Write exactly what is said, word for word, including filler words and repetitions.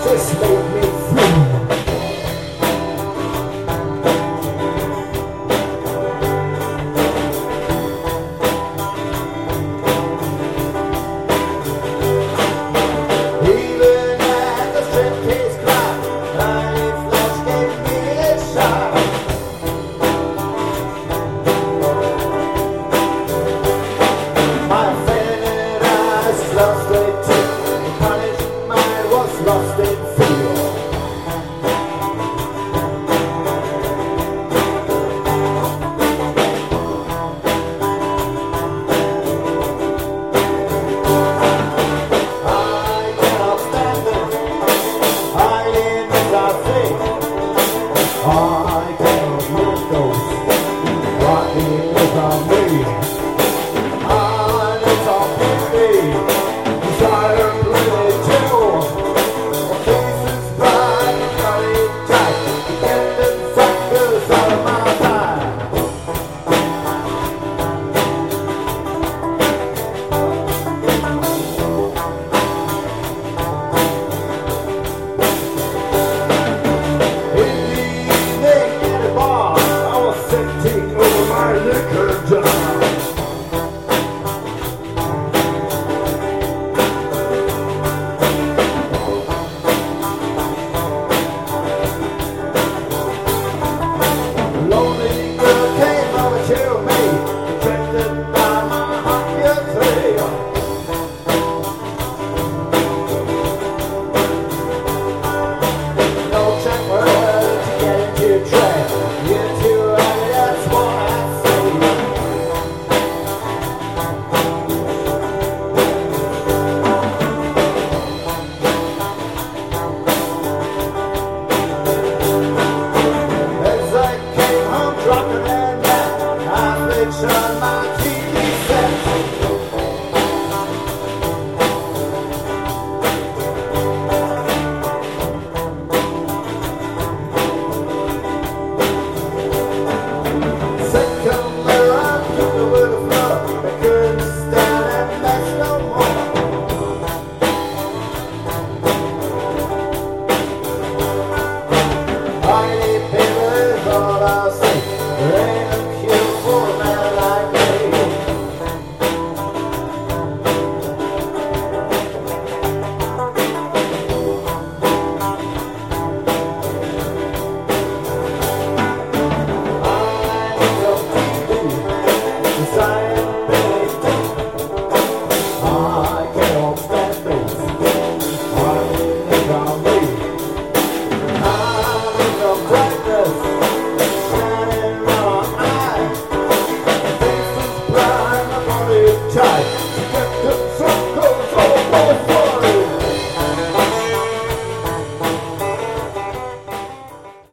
just make me free. I can't let those rocky on me. And it's all pity, desire really too. My face is bright, got it tight, getting factors out of my time. Take over my liquor jar. Lonely girl came over to me, attracted by my hot thrill. No check for her to get into track. You're too early, that's what I say. As I came home dropping that night, I fixed on my T V set. Second layer, I took the with the flow. I couldn't stand that mess no more. I need people is all I'll say. There ain't a cure for a man like me. I need your T V, 'cause I ain't been